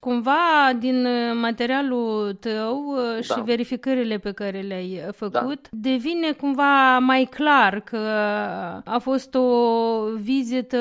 cumva din materialul tău și verificările pe care le-ai făcut, devine cumva mai clar că a fost o vizită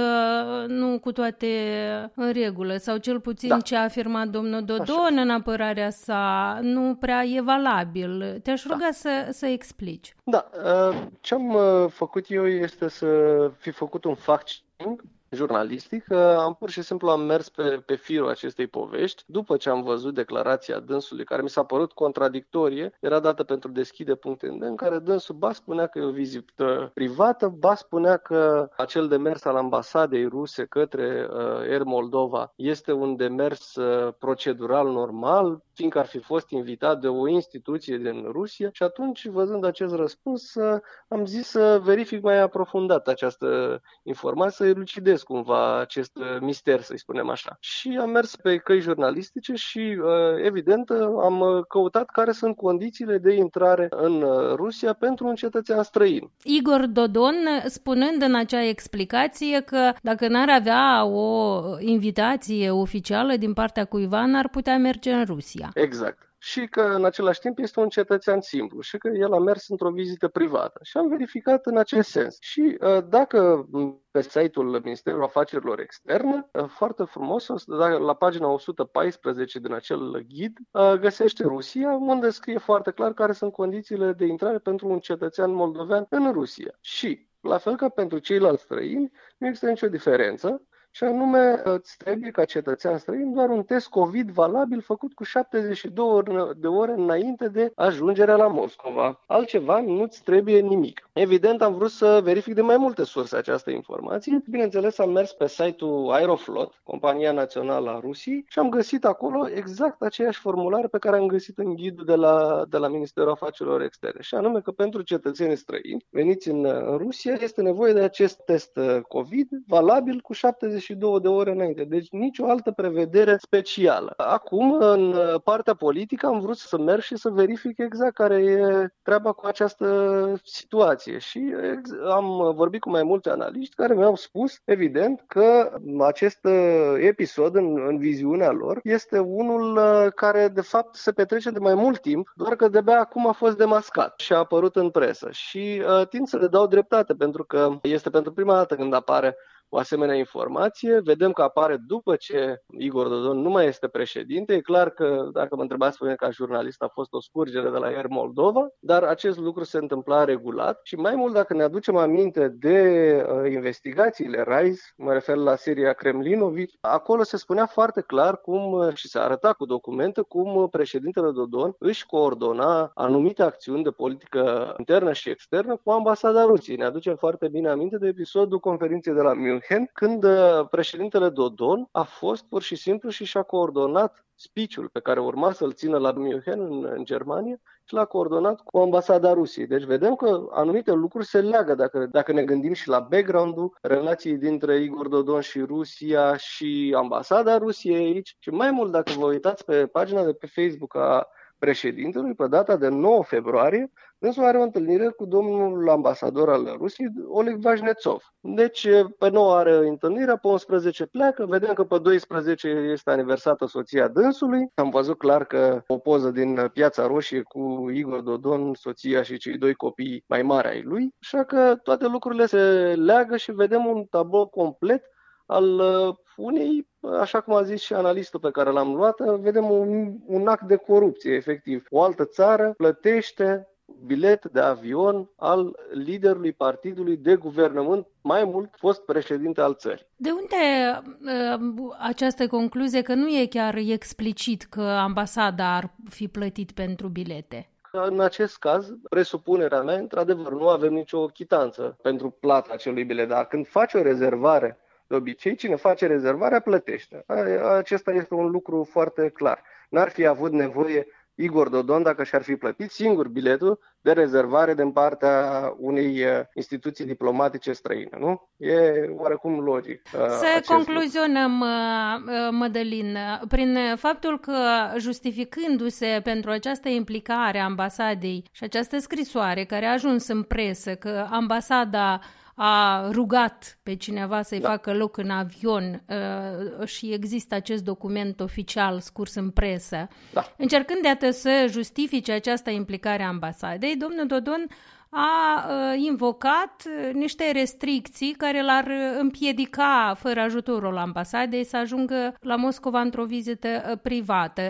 nu cu toate în regulă, sau cel puțin ce a afirmat domnul Dodon în apărarea sa nu prea e valabil. Te-aș ruga să explici. Da, ce am făcut eu este să fi făcut un fact-checking jurnalistic. Pur și simplu am mers pe firul acestei povești. După ce am văzut declarația dânsului, care mi s-a părut contradictorie, era dată pentru deschide puncte în care dânsul ba spunea că e o vizită privată, ba spunea că acel demers al ambasadei ruse către Air Moldova este un demers procedural normal, fiindcă ar fi fost invitat de o instituție din Rusia. Și atunci, văzând acest răspuns, am zis să verific mai aprofundat această informație, să elucidez cumva acest mister, să-i spunem așa. Și am mers pe căi jurnalistice și, evident, am căutat care sunt condițiile de intrare în Rusia pentru un cetățean străin. Igor Dodon, spunând în acea explicație că dacă n-ar avea o invitație oficială din partea cuiva, n-ar putea merge în Rusia. Exact. Și că în același timp este un cetățean simplu și că el a mers într-o vizită privată. Și am verificat în acest sens. Și dacă pe site-ul Ministerului Afacerilor Externe, foarte frumos, la pagina 114 din acel ghid, găsește Rusia, unde scrie foarte clar care sunt condițiile de intrare pentru un cetățean moldovean în Rusia. Și, la fel ca pentru ceilalți străini, nu există nicio diferență. Și anume, îți trebuie ca cetățean străin doar un test COVID valabil făcut cu 72 de ore înainte de ajungerea la Moscova. Altceva nu-ți trebuie nimic. Evident, am vrut să verific de mai multe surse această informație. Bineînțeles, am mers pe site-ul Aeroflot, compania națională a Rusiei, și am găsit acolo exact aceeași formulare pe care am găsit în ghidul de la Ministerul Afacerilor Externe. Și anume că pentru cetățenii străini veniți în Rusia este nevoie de acest test COVID valabil cu 72 de ore înainte. Deci nicio altă prevedere specială. Acum, în partea politică, am vrut să merg și să verific exact care e treaba cu această situație. Și am vorbit cu mai mulți analiști care mi-au spus, evident, că acest episod în viziunea lor este unul care, de fapt, se petrece de mai mult timp, doar că de-abia acum a fost demascat și a apărut în presă. Și tind să le dau dreptate, pentru că este pentru prima dată când apare o asemenea informație. Vedem că apare după ce Igor Dodon nu mai este președinte. E clar că, dacă mă întrebați pe mine ca jurnalist, a fost o scurgere de la Air Moldova, dar acest lucru se întâmpla regulat. Și mai mult, dacă ne aducem aminte de investigațiile RISE, mă refer la seria Kremlinovici, acolo se spunea foarte clar și se arăta cu documente cum președintele Dodon își coordona anumite acțiuni de politică internă și externă cu ambasada Rusiei. Ne aducem foarte bine aminte de episodul conferinței de la München, când președintele Dodon a fost pur și simplu și și-a coordonat speech-ul pe care urma să-l țină la München, în Germania, și l-a coordonat cu ambasada Rusiei. Deci vedem că anumite lucruri se leagă dacă ne gândim și la background-ul relației dintre Igor Dodon și Rusia și ambasada Rusiei aici. Și mai mult, dacă vă uitați pe pagina de pe Facebook a președintelui, pe data de 9 februarie, dânsul are o întâlnire cu domnul ambasador al Rusiei, Oleg Vajnețov. Deci, pe 9 are întâlnirea, pe 11 pleacă, vedem că pe 12 este aniversată soția dânsului. Am văzut clar că o poză din Piața Roșie cu Igor Dodon, soția și cei doi copii mai mari ai lui. Așa că toate lucrurile se leagă și vedem un tablou complet al unei, așa cum a zis și analistul pe care l-am luat, vedem un act de corupție, efectiv. O altă țară plătește bilet de avion al liderului partidului de guvernământ, mai mult fost președinte al țării. De unde această concluzie că nu e chiar explicit că ambasada ar fi plătit pentru bilete? În acest caz, presupunerea mea, într-adevăr, nu avem nicio chitanță pentru plata acelui bilet, dar când faci o rezervare, de obicei, cine face rezervarea plătește. Acesta este un lucru foarte clar. N-ar fi avut nevoie Igor Dodon dacă și-ar fi plătit singur biletul de rezervare din partea unei instituții diplomatice străine, nu? E oarecum logic. Să concluzionăm, Mădălin, prin faptul că, justificându-se pentru această implicare a ambasadei și această scrisoare care a ajuns în presă, că ambasada a rugat pe cineva să-i facă loc în avion și există acest document oficial scurs în presă. Încercând de să justifice această implicare a ambasadei, domnul Dodon a invocat niște restricții care l-ar împiedica, fără ajutorul ambasadei, să ajungă la Moscova într-o vizită privată.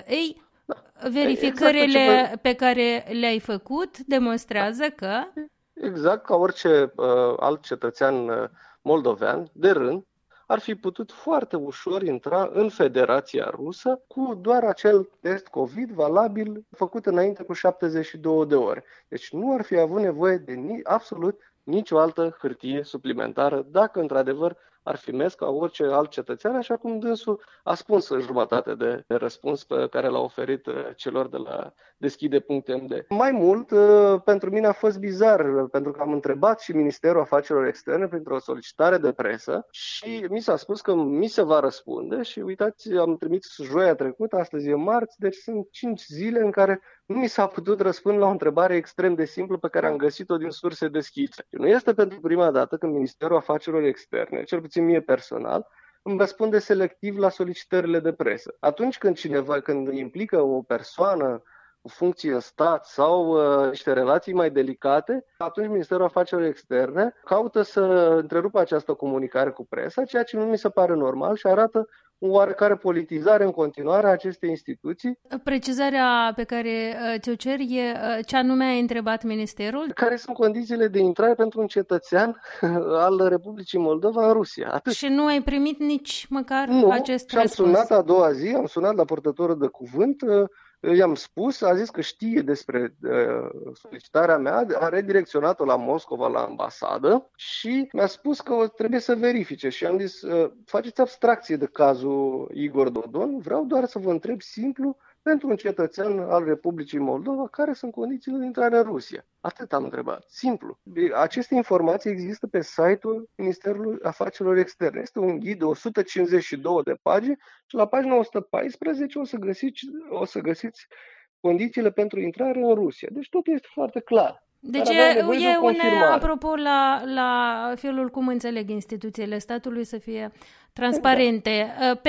Verificările pe care le-ai făcut demonstrează că... Exact ca orice alt cetățean moldovean, de rând, ar fi putut foarte ușor intra în Federația Rusă cu doar acel test COVID valabil făcut înainte cu 72 de ore. Deci nu ar fi avut nevoie de absolut nicio altă hârtie suplimentară dacă într-adevăr ar fi mers ca orice alt cetățean, așa cum dânsul a spus în jumătate de răspuns pe care l-a oferit celor de la deschide.md. Mai mult, pentru mine a fost bizar, pentru că am întrebat și Ministerul Afacerilor Externe printr-o solicitare de presă și mi s-a spus că mi se va răspunde și uitați, am trimis joia trecută, astăzi e marți, deci sunt 5 zile în care nu mi s-a putut răspunde la o întrebare extrem de simplă pe care am găsit-o din surse deschise. Nu este pentru prima dată când Ministerul Afacerilor Externe, cel puțin mie personal, îmi răspunde selectiv la solicitările de presă. Atunci când implică o persoană cu funcție în stat sau niște relații mai delicate, atunci Ministerul Afacerilor Externe caută să întrerupă această comunicare cu presa, ceea ce nu mi se pare normal și arată o oarecare politizare în continuare a acestei instituții. Precizarea pe care ți-o cer e ce anume a întrebat Ministerul? Care sunt condițiile de intrare pentru un cetățean al Republicii Moldova în Rusia? Atât. Și nu ai primit nici măcar acest răspuns? Și am sunat a doua zi, am sunat la purtătorul de cuvânt, i-am spus, a zis că știe despre solicitarea mea, a redirecționat-o la Moscova, la ambasadă și mi-a spus că trebuie să verifice și am zis, faceți abstracție de cazul Igor Dodon, vreau doar să vă întreb simplu pentru un cetățean al Republicii Moldova care sunt condițiile de intrare în Rusia. Atât am întrebat, simplu. Aceste informații există pe site-ul Ministerului Afacerilor Externe. Este un ghid de 152 de pagini și la pagina 114 o să găsiți condițiile pentru intrare în Rusia. Deci totul este foarte clar. Deci apropo la felul cum înțeleg instituțiile statului să fie transparente.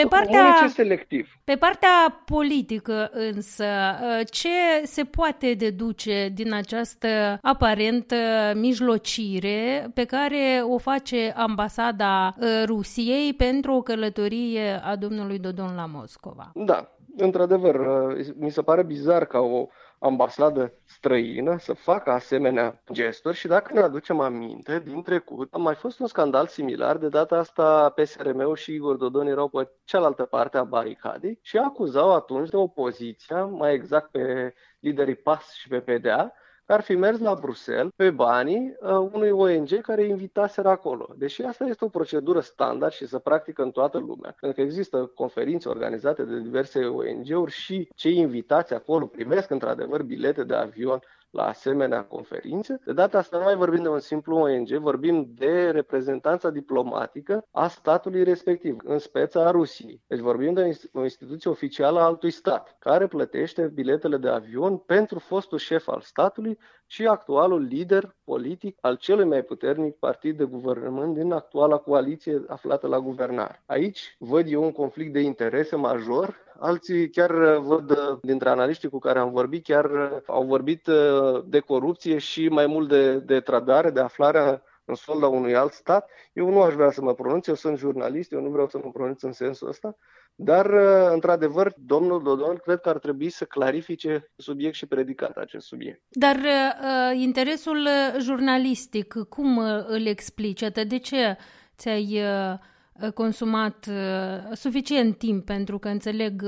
Pe partea politică însă, ce se poate deduce din această aparentă mijlocire pe care o face ambasada Rusiei pentru o călătorie a domnului Dodon la Moscova? Da, într-adevăr, mi se pare bizar ca o ambasadă străină să facă asemenea gesturi și dacă ne aducem aminte, din trecut a mai fost un scandal similar, de data asta PSRM-ul și Igor Dodon erau pe cealaltă parte a baricadei și acuzau atunci de opoziția, mai exact pe liderii PAS și pe PDA, că ar fi mers la Bruxelles pe banii unui ONG care invitaseră acolo. Deși asta este o procedură standard și se practică în toată lumea. Pentru că există conferințe organizate de diverse ONG-uri și cei invitați acolo primesc într-adevăr bilete de avion la asemenea conferințe. De data asta nu mai vorbim de un simplu ONG, vorbim de reprezentanța diplomatică a statului respectiv, în speța a Rusiei. Deci vorbim de o instituție oficială a altui stat, care plătește biletele de avion pentru fostul șef al statului și actualul lider politic al celui mai puternic partid de guvernământ din actuala coaliție aflată la guvernare. Aici văd eu un conflict de interese major. Alții chiar văd, dintre analiștii cu care am vorbit, chiar au vorbit de corupție și mai mult de trădare, de aflarea în solda unui alt stat. Eu nu aș vrea să mă pronunț, eu sunt jurnalist, eu nu vreau să mă pronunț în sensul ăsta, dar, într-adevăr, domnul Dodon cred că ar trebui să clarifice subiect și predicat acest subiect. Dar interesul jurnalistic, cum îl explici? De ce ți-ai consumat suficient timp, pentru că înțeleg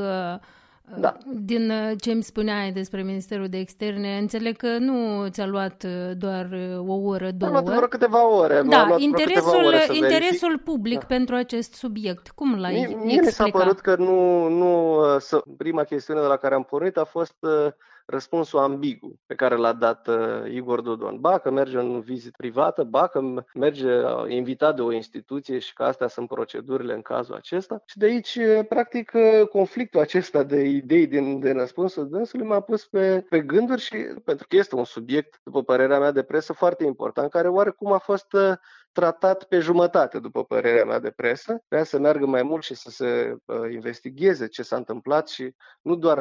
din ce îmi spuneai despre Ministerul de Externe, înțeleg că nu ți-a luat doar o oră, două ori. Doar câteva ore. Da, interesul public pentru acest subiect, cum l-ai explicat? Mie mi s-a părut că prima chestiune de la care am pornit a fost răspunsul ambigu pe care l-a dat Igor Dodon. Ba că merge în vizită privată, ba că merge invitat de o instituție și că astea sunt procedurile în cazul acesta. Și de aici, practic, conflictul acesta de idei din răspunsul dânsului m-a pus pe gânduri și pentru că este un subiect, după părerea mea, de presă foarte important, care oarecum a fost tratat pe jumătate, după părerea mea, de presă. Vrea să meargă mai mult și să se investigheze ce s-a întâmplat și nu doar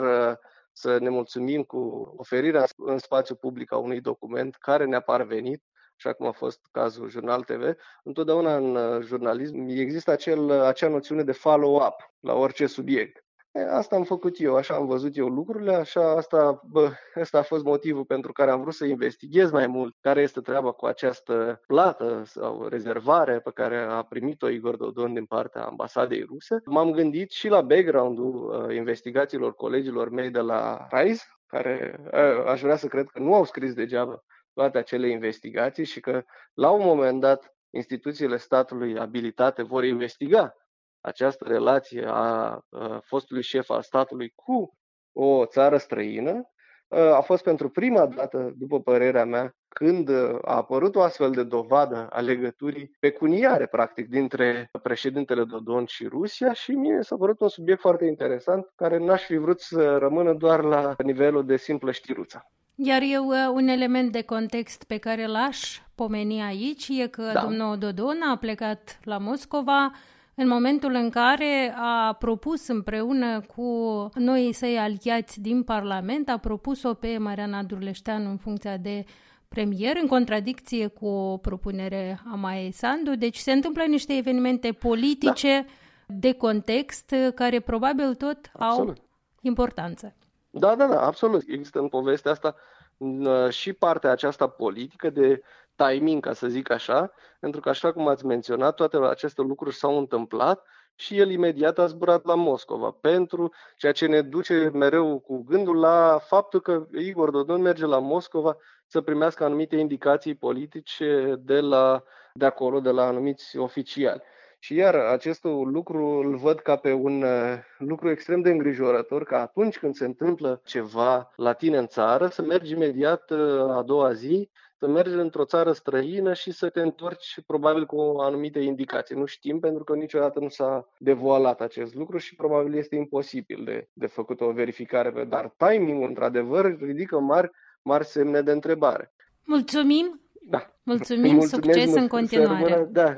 să ne mulțumim cu oferirea în spațiu public a unui document care ne-a parvenit, așa cum a fost cazul Jurnal TV. Întotdeauna în jurnalism există acea noțiune de follow-up la orice subiect. Asta am făcut eu, așa am văzut eu lucrurile, asta a fost motivul pentru care am vrut să investighez mai mult care este treaba cu această plată sau rezervare pe care a primit-o Igor Dodon din partea ambasadei ruse. M-am gândit și la background-ul investigațiilor colegilor mei de la RISE, care aș vrea să cred că nu au scris degeaba toate acele investigații și că la un moment dat instituțiile statului abilitate vor investiga această relație a fostului șef al statului cu o țară străină. A fost pentru prima dată, după părerea mea, când a apărut o astfel de dovadă a legăturii pecuniare, practic, dintre președintele Dodon și Rusia și mie s-a părut un subiect foarte interesant, care n-aș fi vrut să rămână doar la nivelul de simplă știruță. Iar eu, un element de context pe care l-aș pomeni aici e că domnul Dodon a plecat la Moscova în momentul în care a propus împreună cu noii săi aliați din Parlament, a propus-o pe Mariana Drulășteanu în funcția de premier, în contradicție cu o propunere a Maiei Sandu. Deci se întâmplă niște evenimente politice de context care probabil tot au importanță. Da, absolut. Există în povestea asta și partea aceasta politică de timing, ca să zic așa, pentru că, așa cum ați menționat, toate aceste lucruri s-au întâmplat și el imediat a zburat la Moscova, pentru ceea ce ne duce mereu cu gândul la faptul că Igor Dodon merge la Moscova să primească anumite indicații politice de acolo, de la anumiți oficiali. Și iar acest lucru îl văd ca pe un lucru extrem de îngrijorător, că atunci când se întâmplă ceva la tine în țară, să mergi imediat a doua zi, să mergi într-o țară străină și să te întorci probabil cu anumite indicații. Nu știm pentru că niciodată nu s-a devoalat acest lucru și probabil este imposibil de făcut o verificare. Dar timingul, într-adevăr, ridică mari semne de întrebare. Mulțumim! Mulțumim, succes în continuare! Da.